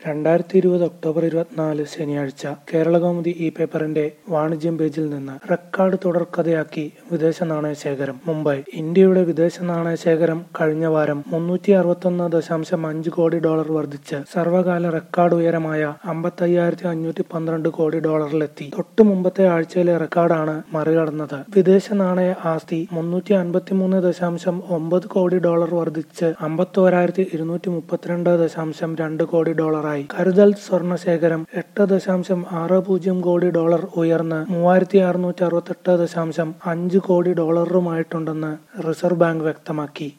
2020 October 24 ശനിയാഴ്ച കേരളകൗമുദി പേപ്പറിന്റെ വാണിജ്യം പേജിൽ നിന്ന് റെക്കോർഡ് തുടർക്കഥയാക്കി വിദേശ നാണയശേഖരം. മുംബൈ. ഇന്ത്യയുടെ വിദേശ നാണയശേഖരം കഴിഞ്ഞ വാരം $361.5 കോടി വർദ്ധിച്ച് സർവകാല റെക്കോർഡ് ഉയരമായ $55,512 കോടി ലെത്തി. തൊട്ടു മുമ്പത്തെ ആഴ്ചയിലെ റെക്കോർഡാണ് മറികടന്നത്. വിദേശ നാണയ ആസ്തി $353.9 കോടി വർദ്ധിച്ച് $51,232.2 കോടി കരുതൽ സ്വർണശേഖരം $8.60 കോടി ഉയർന്ന് $3,668.5 കോടി റുമായിട്ടുണ്ടെന്ന് റിസർവ് ബാങ്ക് വ്യക്തമാക്കി.